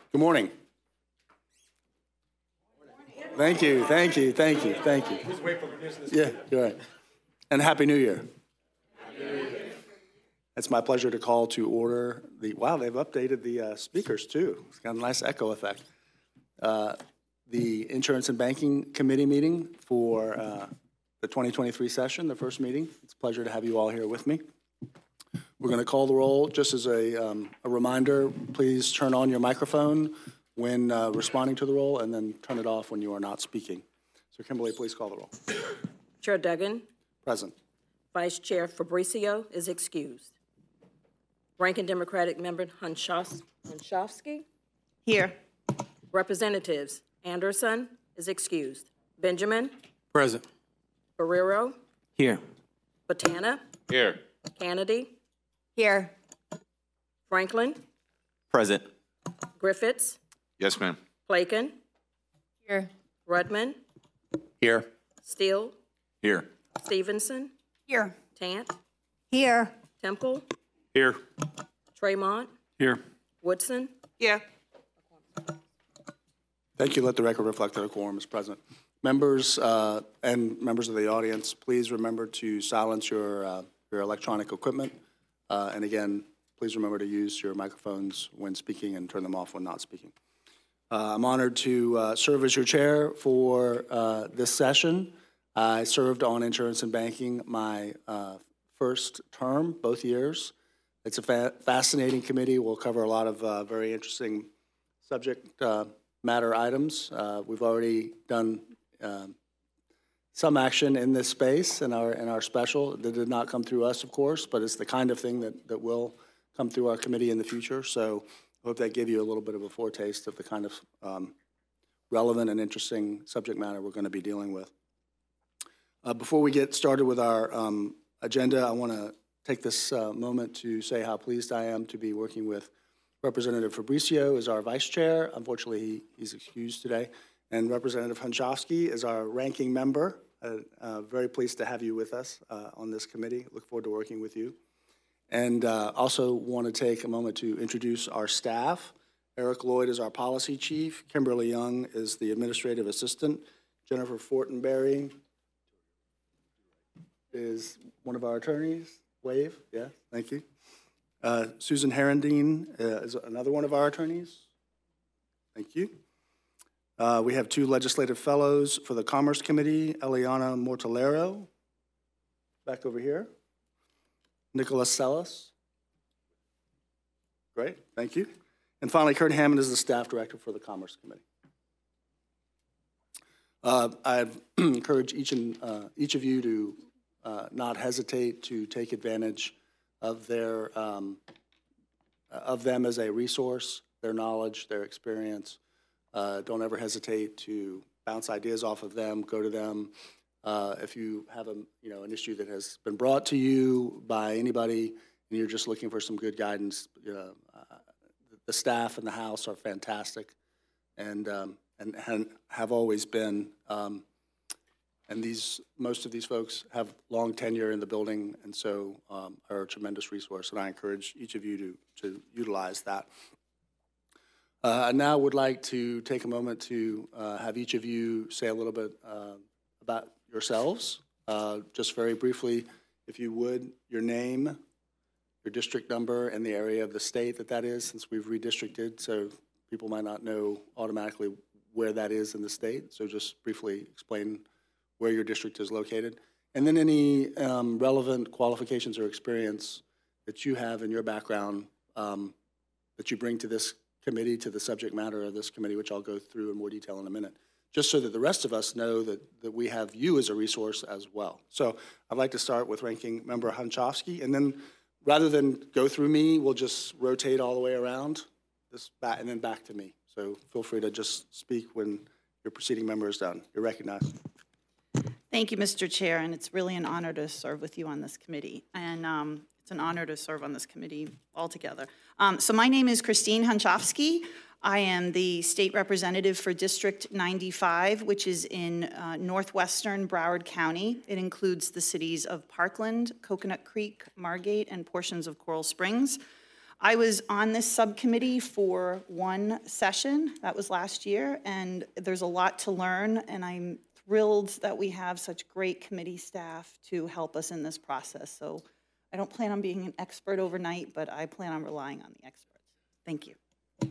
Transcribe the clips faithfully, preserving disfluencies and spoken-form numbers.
Good morning. Thank you, thank you, thank you, thank you. Just wait for business. Yeah, you're right. And Happy New Year. Happy New Year. It's my pleasure to call to order the, wow, they've updated the uh, speakers too. It's got a nice echo effect. Uh, the Insurance and Banking Committee meeting for uh, the twenty twenty-three session, the first meeting. It's a pleasure to have you all here with me. We're going to call the roll. Just as a, um, a reminder, please turn on your microphone when uh, responding to the roll, and then turn it off when you are not speaking. So Kimberly, please call the roll. Chair Duggan. Present. Vice Chair Fabricio is excused. Ranking Democratic Member Hunchofsky. Here. Representatives Anderson is excused. Benjamin. Present. Barrero. Here. Botana. Here. Kennedy. Here. Franklin. Present. Griffiths. Yes, ma'am. Plaken. Here. Rudman. Here. Steele. Here. Stevenson. Here. Tant. Here. Temple. Here. Tremont. Here. Woodson. Here. Thank you. Let the record reflect that a quorum is present. Members uh, and members of the audience, please remember to silence your, uh, your electronic equipment. Uh, and again, please remember to use your microphones when speaking and turn them off when not speaking. Uh, I'm honored to uh, serve as your chair for uh, this session. I served on insurance and banking my uh, first term, both years. It's a fa fascinating committee. We'll cover a lot of uh, very interesting subject uh, matter items. Uh, we've already done um, some action in this space in our, in our special. That did not come through us, of course, but it's the kind of thing that, that will come through our committee in the future. So I hope that gave you a little bit of a foretaste of the kind of um, relevant and interesting subject matter we're going to be dealing with. Uh, before we get started with our um, agenda, I want to take this uh, moment to say how pleased I am to be working with Representative Fabricio as our vice chair. Unfortunately, he, he's excused today. And Representative Hunchofsky is our ranking member. Uh, uh, very pleased to have you with us uh, on this committee. Look forward to working with you. And uh, also want to take a moment to introduce our staff. Eric Lloyd is our policy chief. Kimberly Young is the administrative assistant. Jennifer Fortenberry is one of our attorneys. Wave, yeah, thank you. Uh, Susan Herendine uh, is another one of our attorneys. Thank you. Uh, we have two legislative fellows for the Commerce Committee, Eliana Mortellero, back over here. Nicholas Sellis. Great, thank you. And finally, Kurt Hammond is the staff director for the Commerce Committee. Uh, I encourage each, and, uh, each of you to uh, not hesitate to take advantage of their um, of them as a resource, their knowledge, their experience. Uh, don't ever hesitate to bounce ideas off of them, go to them. Uh, if you have a, you know, an issue that has been brought to you by anybody and you're just looking for some good guidance, you know, uh, the staff in the House are fantastic and, um, and, and have always been. Um, and these, most of these folks have long tenure in the building and so um, are a tremendous resource. And I encourage each of you to, to utilize that. Uh, I now would like to take a moment to uh, have each of you say a little bit uh, about yourselves. Uh, just very briefly, if you would, your name, your district number, and the area of the state that that is, since we've redistricted, so people might not know automatically where that is in the state. So just briefly explain where your district is located. And then any um, relevant qualifications or experience that you have in your background um, that you bring to this committee, to the subject matter of this committee, which I'll go through in more detail in a minute, just so that the rest of us know that, that we have you as a resource as well. So I'd like to start with Ranking Member Hunchofsky, and then rather than go through me, we'll just rotate all the way around, this back, and then back to me. So feel free to just speak when your preceding member is done. You're recognized. Thank you, Mister Chair, and it's really an honor to serve with you on this committee. And um, it's an honor to serve on this committee altogether. Um, so my name is Christine Hunchofsky. I am the state representative for District ninety-five, which is in uh, northwestern Broward County. It includes the cities of Parkland, Coconut Creek, Margate, and portions of Coral Springs. I was on this subcommittee for one session, that was last year, and there's a lot to learn, and I'm thrilled that we have such great committee staff to help us in this process. So I don't plan on being an expert overnight, but I plan on relying on the experts. Thank you.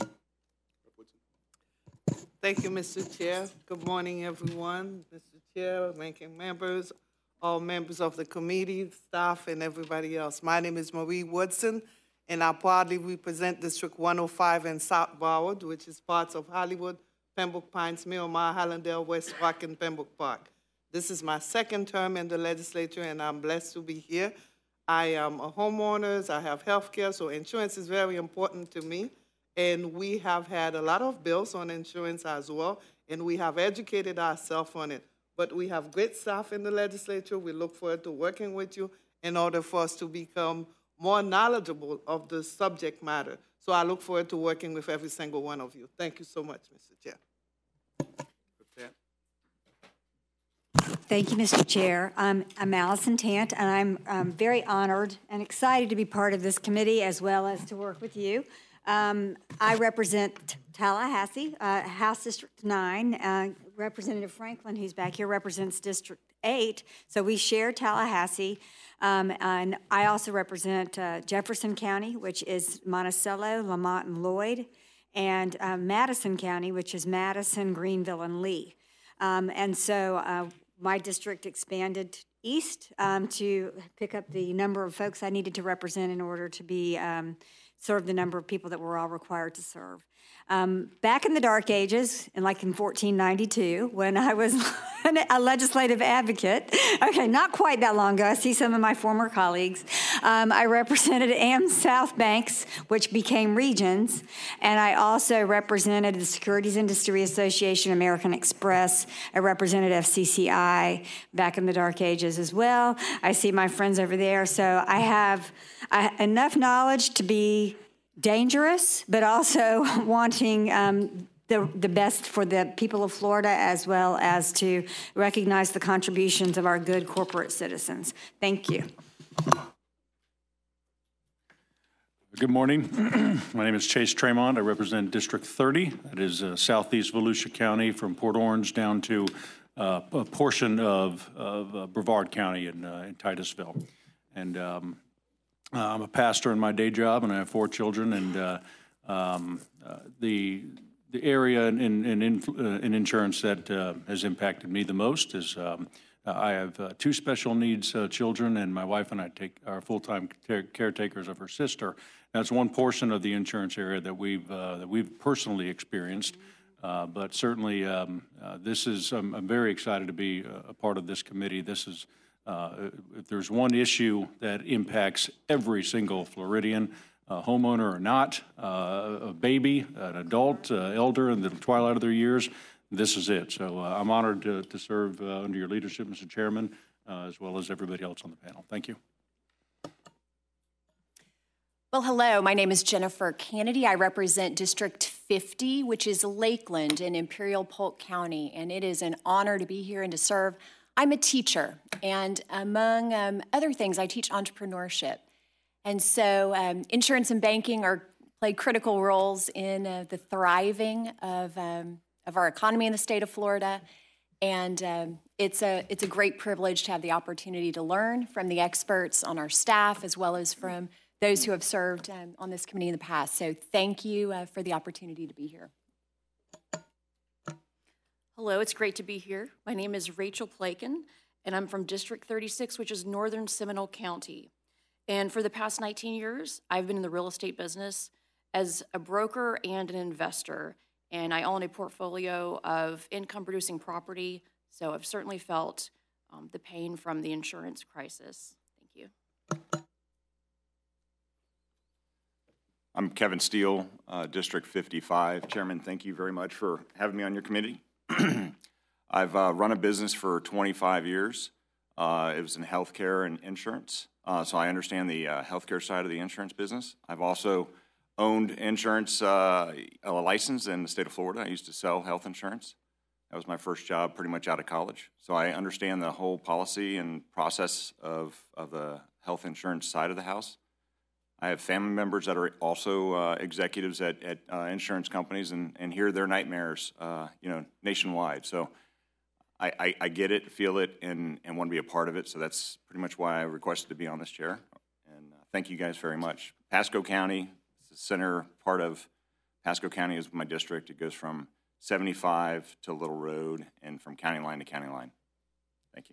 Thank you, Mister Chair. Good morning, everyone. Mister Chair, ranking members, all members of the committee, staff, and everybody else. My name is Marie Woodson, and I proudly represent District one oh five in South Broward, which is parts of Hollywood, Pembroke Pines, Miramar, Hallandale, West Rock, and Pembroke Park. This is my second term in the legislature, and I'm blessed to be here. I am a homeowner, I have health care, so insurance is very important to me. And we have had a lot of bills on insurance as well, and we have educated ourselves on it. But we have great staff in the legislature. We look forward to working with you in order for us to become more knowledgeable of the subject matter. So I look forward to working with every single one of you. Thank you so much, Mister Chair. Thank you, Mister Chair. Um, I'm Allison Tant, and I'm um, very honored and excited to be part of this committee as well as to work with you. Um, I represent Tallahassee, uh, House District nine. Uh, Representative Franklin, who's back here, represents District eight. So we share Tallahassee. Um, and I also represent uh, Jefferson County, which is Monticello, Lamont, and Lloyd, and uh, Madison County, which is Madison, Greenville, and Lee. Um, and so uh, my district expanded east um, to pick up the number of folks I needed to represent in order to be um, serve the number of people that we're all required to serve. Um, back in the dark ages, and like in fourteen ninety-two, when I was a legislative advocate, okay, not quite that long ago, I see some of my former colleagues, um, I represented A M South Banks, which became Regions, and I also represented the Securities Industry Association, American Express. I represented F C C I back in the dark ages as well. I see my friends over there, so I have I, enough knowledge to be dangerous, but also wanting um, the, the best for the people of Florida, as well as to recognize the contributions of our good corporate citizens. Thank you. Good morning. My name is Chase Tremont. I represent District thirty. That is uh, southeast Volusia County from Port Orange down to uh, a portion of, of uh, Brevard County in, uh, in Titusville. And um, Uh, I'm a pastor in my day job, and I have four children. And uh, um, uh, the the area in in, in, uh, in insurance that uh, has impacted me the most is um, uh, I have uh, two special needs uh, children, and my wife and I take are full-time caretakers of her sister. That's one portion of the insurance area that we've uh, that we've personally experienced. Uh, but certainly, um, uh, this is I'm, I'm very excited to be a part of this committee. This is Uh, if there's one issue that impacts every single Floridian, uh, homeowner or not, uh, a baby, an adult, uh, elder in the twilight of their years, this is it. So uh, I'm honored to, to serve uh, under your leadership, Mister Chairman, uh, as well as everybody else on the panel. Thank you. Well, hello. My name is Jennifer Kennedy. I represent District fifty, which is Lakeland in Imperial Polk County, and it is an honor to be here and to serve. I'm a teacher, and among um, other things, I teach entrepreneurship. And so um, insurance and banking are play critical roles in uh, the thriving of, um, of our economy in the state of Florida. And um, it's, a, it's a great privilege to have the opportunity to learn from the experts on our staff, as well as from those who have served um, on this committee in the past. So thank you uh, for the opportunity to be here. Hello, it's great to be here. My name is Rachel Plakin, and I'm from District thirty-six, which is Northern Seminole County. And for the past nineteen years, I've been in the real estate business as a broker and an investor. And I own a portfolio of income-producing property, so I've certainly felt um, the pain from the insurance crisis. Thank you. I'm Kevin Steele, uh, District fifty-five. Chairman, thank you very much for having me on your committee. I've uh, run a business for twenty-five years. Uh, it was in healthcare and insurance, uh, so I understand the uh, healthcare side of the insurance business. I've also owned insurance, uh, a license in the state of Florida. I used to sell health insurance. That was my first job pretty much out of college. So I understand the whole policy and process of, of the health insurance side of the house. I have family members that are also uh, executives at, at uh, insurance companies and, and hear their nightmares, uh, you know, nationwide. So I, I, I get it, feel it, and, and want to be a part of it. So that's pretty much why I requested to be on this chair. And uh, thank you guys very much. Pasco County, the center part of Pasco County is my district. It goes from seventy-five to Little Road and from county line to county line. Thank you.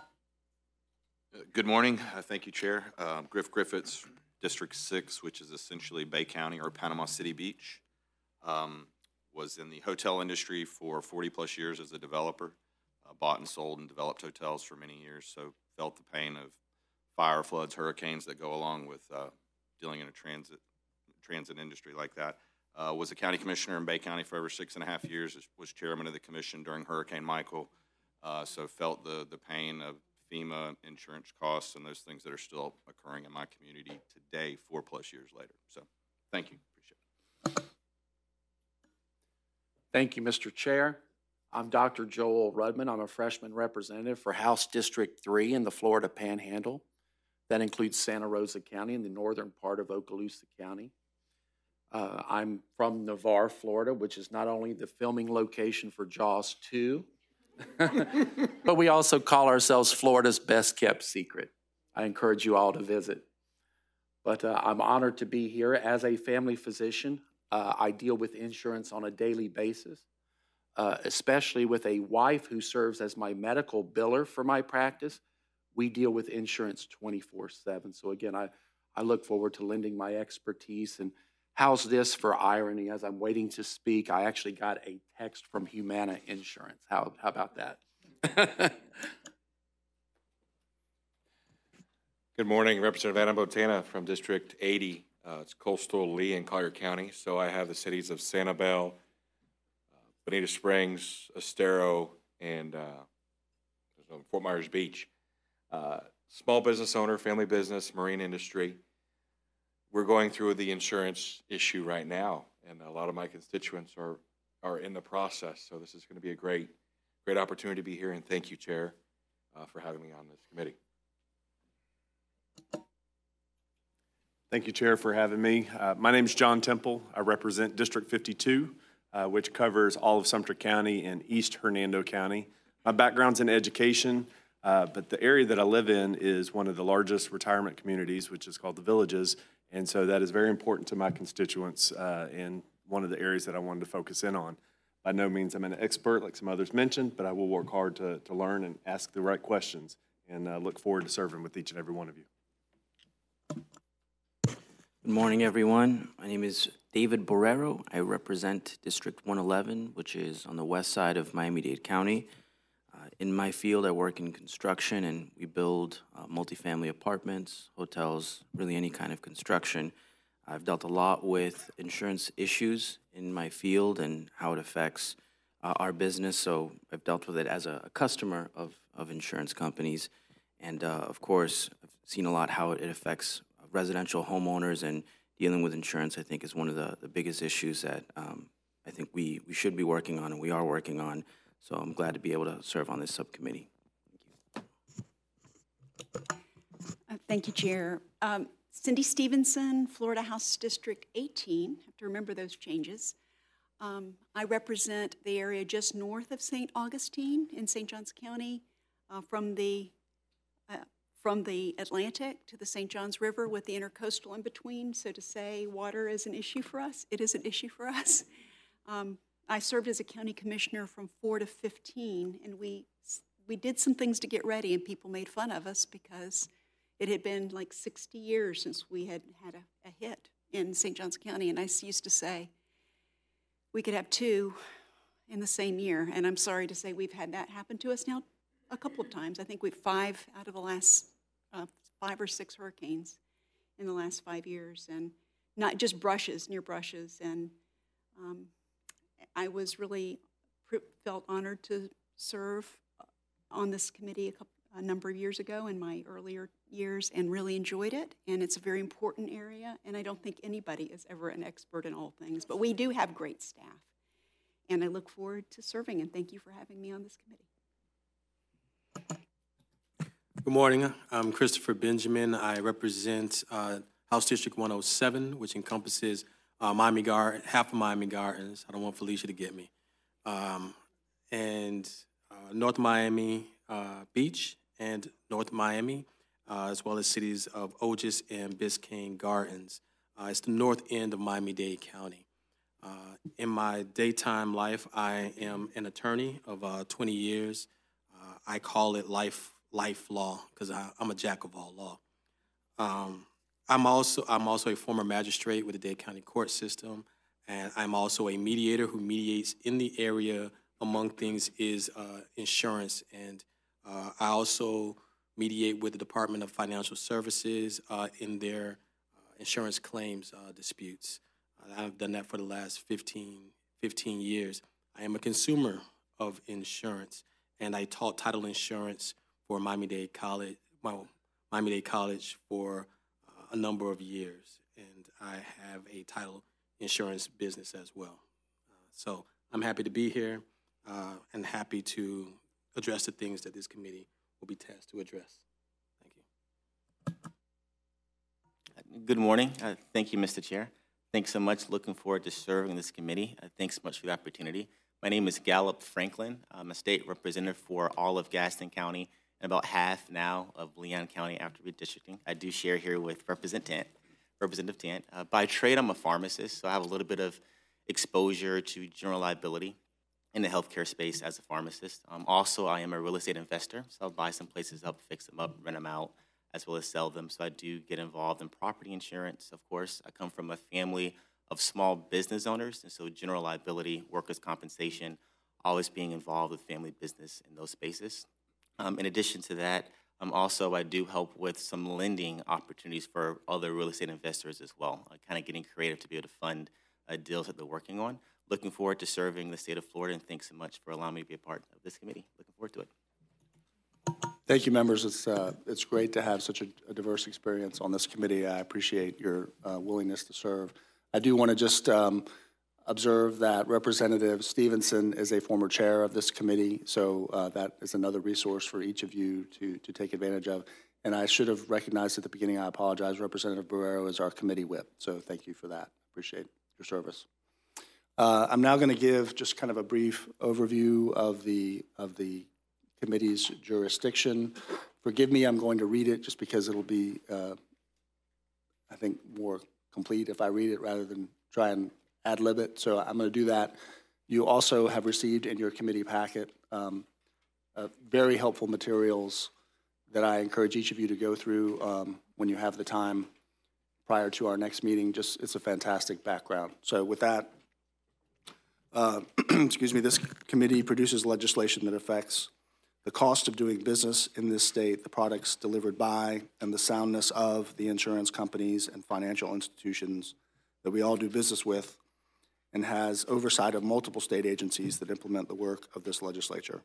Good morning. Uh, Thank you, Chair. Uh, Griff Griffiths, District six, which is essentially Bay County or Panama City Beach. Um, was in the hotel industry for forty-plus years as a developer. Uh, bought and sold and developed hotels for many years, so felt the pain of fire, floods, hurricanes that go along with uh, dealing in a transit transit industry like that. Uh, was a county commissioner in Bay County for over six and a half years. Was chairman of the commission during Hurricane Michael, uh, so felt the, the pain of FEMA insurance costs and those things that are still occurring in my community today, four plus years later. So thank you. Appreciate it. Thank you, Mister Chair. I'm Doctor Joel Rudman. I'm a freshman representative for House District three in the Florida Panhandle. That includes Santa Rosa County and the northern part of Okaloosa County. Uh, I'm from Navarre, Florida, which is not only the filming location for Jaws two, but we also call ourselves Florida's best kept secret. I encourage you all to visit. But uh, I'm honored to be here as a family physician. Uh, I deal with insurance on a daily basis, uh, especially with a wife who serves as my medical biller for my practice. We deal with insurance twenty-four seven. So again, I, I look forward to lending my expertise. And how's this for irony? As I'm waiting to speak, I actually got a text from Humana Insurance. How, how about that? Good morning, Representative Anna Botana from District eighty. Uh, it's coastal Lee and Collier County. So I have the cities of Sanibel, uh, Bonita Springs, Estero, and uh, Fort Myers Beach. Uh, small business owner, family business, marine industry. We're going through the insurance issue right now, and a lot of my constituents are, are in the process. So this is going to be a great, great opportunity to be here, and thank you, Chair, uh, for having me on this committee. Thank you, Chair, for having me. Uh, my name is John Temple. I represent District fifty-two, uh, which covers all of Sumter County and East Hernando County. My background's in education, uh, but the area that I live in is one of the largest retirement communities, which is called the Villages, and so that is very important to my constituents uh, and one of the areas that I wanted to focus in on. By no means I'm an expert, like some others mentioned, but I will work hard to, to learn and ask the right questions, and uh, look forward to serving with each and every one of you. Good morning, everyone. My name is David Borrero. I represent District one eleven, which is on the west side of Miami-Dade County. Uh, in my field, I work in construction, and we build uh, multifamily apartments, hotels, really any kind of construction. I've dealt a lot with insurance issues in my field and how it affects uh, our business, so I've dealt with it as a, a customer of, of insurance companies. And, uh, of course, I've seen a lot how it affects residential homeowners, and dealing with insurance, I think, is one of the, the biggest issues that um, I think we, we should be working on, and we are working on. So I'm glad to be able to serve on this subcommittee. Uh, thank you, Chair. Um, Cindy Stevenson, Florida House District eighteen. I have to remember those changes. Um, I represent the area just north of Saint Augustine in Saint Johns County, uh, from the uh, from the Atlantic to the Saint Johns River with the intercoastal in between. So to say water is an issue for us, it is an issue for us. Um, I served as a county commissioner from four to fifteen, and we we did some things to get ready, and people made fun of us because it had been like sixty years since we had had a, a hit in Saint Johns County. And I used to say we could have two in the same year, and I'm sorry to say we've had that happen to us now a couple of times. I think we've five out of the last uh, five or six hurricanes in the last five years, and not just brushes, near brushes. And um, I was really felt honored to serve on this committee a, couple, a number of years ago in my earlier years, and really enjoyed it. And it's a very important area, and I don't think anybody is ever an expert in all things, but we do have great staff. And I look forward to serving, and thank you for having me on this committee. Good morning. I'm Christopher Benjamin. I represent uh, House District one oh seven, which encompasses uh, Miami Gardens, half of Miami Gardens. I don't want Felicia to get me. Um, and uh, North Miami uh, Beach and North Miami, uh, as well as cities of Otis and Biscayne Gardens. Uh, it's the north end of Miami-Dade County. Uh, in my daytime life, I am an attorney of uh, twenty years. Uh, I call it life life law because I'm a jack of all law. Um, I'm also I'm also a former magistrate with the Dade County court system, and I'm also a mediator who mediates in the area. Among things is uh, insurance, and uh, I also mediate with the Department of Financial Services uh, in their uh, insurance claims uh, disputes. I've done that for the last fifteen, fifteen years. I am a consumer of insurance, and I taught title insurance for Miami-Dade College, well, Miami-Dade College for uh, a number of years, and I have a title insurance business as well. Uh, so I'm happy to be here uh, and happy to address the things that this committee will be tasked to address. Thank you. Good morning. Uh, thank you, Mister Chair. Thanks so much. Looking forward to serving this committee. Uh, thanks so much for the opportunity. My name is Gallup Franklin. I'm a state representative for all of Gaston County and about half now of Leon County after redistricting. I do share here with Representative Tant. Representative Tant. Uh, by trade, I'm a pharmacist, so I have a little bit of exposure to general liability in the healthcare space as a pharmacist. Um, also, I am a real estate investor, so I'll buy some places up, fix them up, rent them out, as well as sell them. So I do get involved in property insurance, of course. I come from a family of small business owners, and so general liability, workers' compensation, always being involved with family business in those spaces. Um, in addition to that, um, also I do help with some lending opportunities for other real estate investors as well, uh, kind of getting creative to be able to fund uh, deals that they're working on. Looking forward to serving the state of Florida, and thanks so much for allowing me to be a part of this committee. Looking forward to it. Thank you, members. It's, uh, it's great to have such a, a diverse experience on this committee. I appreciate your uh, willingness to serve. I do want to just um, observe that Representative Stevenson is a former chair of this committee, so uh, that is another resource for each of you to, to take advantage of. And I should have recognized at the beginning, I apologize, Representative Barrero is our committee whip, so thank you for that. Appreciate your service. Uh, I'm now going to give just kind of a brief overview of the, of the committee's jurisdiction. Forgive me, I'm going to read it just because it'll be, uh, I think, more complete if I read it rather than try and ad-lib it. So I'm going to do that. You also have received in your committee packet um, uh, very helpful materials that I encourage each of you to go through um, when you have the time prior to our next meeting. Just, it's a fantastic background. So with that, uh, excuse me, this committee produces legislation that affects the cost of doing business in this state, the products delivered by, and the soundness of the insurance companies and financial institutions that we all do business with, and has oversight of multiple state agencies that implement the work of this legislature.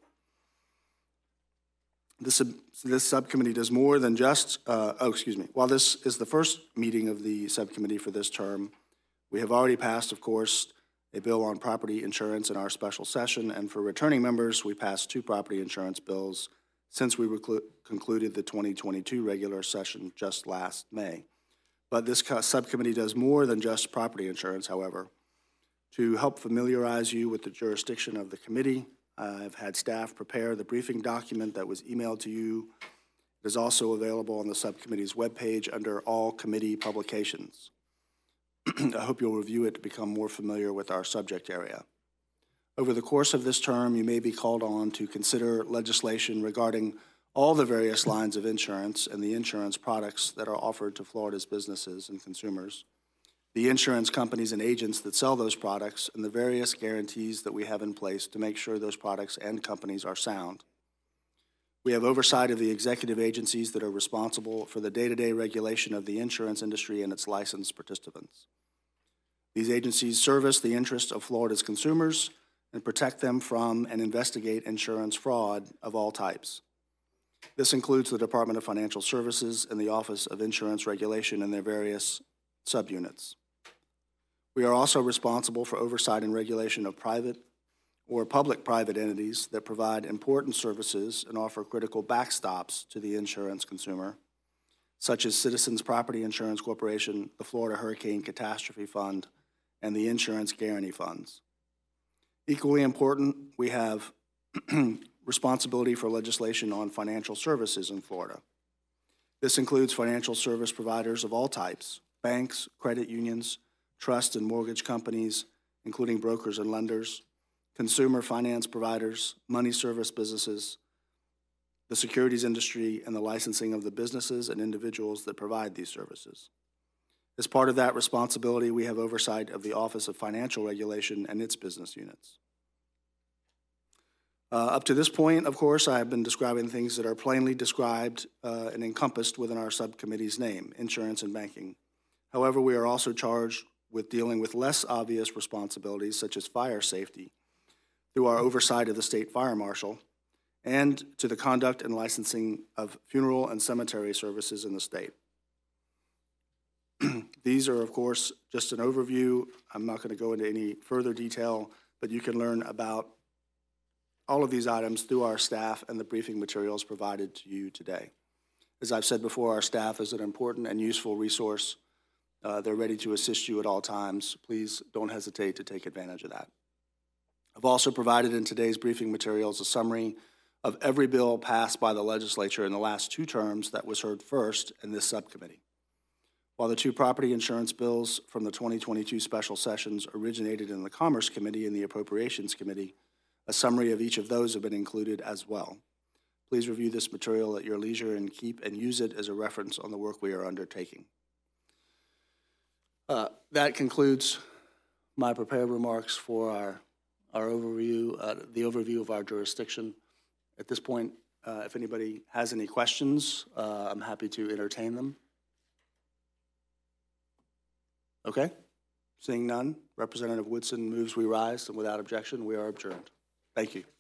This, this subcommittee does more than just, uh, oh, excuse me, while this is the first meeting of the subcommittee for this term, we have already passed, of course, a bill on property insurance in our special session, and for returning members, we passed two property insurance bills since we concluded the twenty twenty-two regular session just last May. But this subcommittee does more than just property insurance, however. To help familiarize you with the jurisdiction of the committee, I've had staff prepare the briefing document that was emailed to you. It is also available on the subcommittee's webpage under all committee publications. I hope you'll review it to become more familiar with our subject area. Over the course of this term, you may be called on to consider legislation regarding all the various lines of insurance and the insurance products that are offered to Florida's businesses and consumers, the insurance companies and agents that sell those products, and the various guarantees that we have in place to make sure those products and companies are sound. We have oversight of the executive agencies that are responsible for the day-to-day regulation of the insurance industry and its licensed participants. These agencies service the interests of Florida's consumers and protect them from and investigate insurance fraud of all types. This includes the Department of Financial Services and the Office of Insurance Regulation and their various subunits. We are also responsible for oversight and regulation of private or public-private entities that provide important services and offer critical backstops to the insurance consumer. such as Citizens Property Insurance Corporation, the Florida Hurricane Catastrophe Fund, and the Insurance Guarantee Funds. Equally important, we have responsibility for legislation on financial services in Florida. This includes financial service providers of all types, banks, credit unions, trust and mortgage companies, including brokers and lenders, consumer finance providers, money service businesses, the securities industry, and the licensing of the businesses and individuals that provide these services. As part of that responsibility, we have oversight of the Office of Financial Regulation and its business units. Uh, up to this point, of course, I have been describing things that are plainly described uh, and encompassed within our subcommittee's name, insurance and banking. However, we are also charged with dealing with less obvious responsibilities, such as fire safety, through our oversight of the state fire marshal, and to the conduct and licensing of funeral and cemetery services in the state. These are, of course, just an overview. I'm not going to go into any further detail, but you can learn about all of these items through our staff and the briefing materials provided to you today. As I've said before, our staff is an important and useful resource. Uh, they're ready to assist you at all times. Please don't hesitate to take advantage of that. I've also provided in today's briefing materials a summary of every bill passed by the legislature in the last two terms that was heard first in this subcommittee. While the two property insurance bills from the twenty twenty-two special sessions originated in the Commerce Committee and the Appropriations Committee, a summary of each of those have been included as well. Please review this material at your leisure and keep and use it as a reference on the work we are undertaking. Uh, that concludes my prepared remarks for our, our overview, uh, the overview of our jurisdiction. At this point, uh, if anybody has any questions, uh, I'm happy to entertain them. Okay? Seeing none, Representative Woodson moves we rise, and without objection, we are adjourned. Thank you.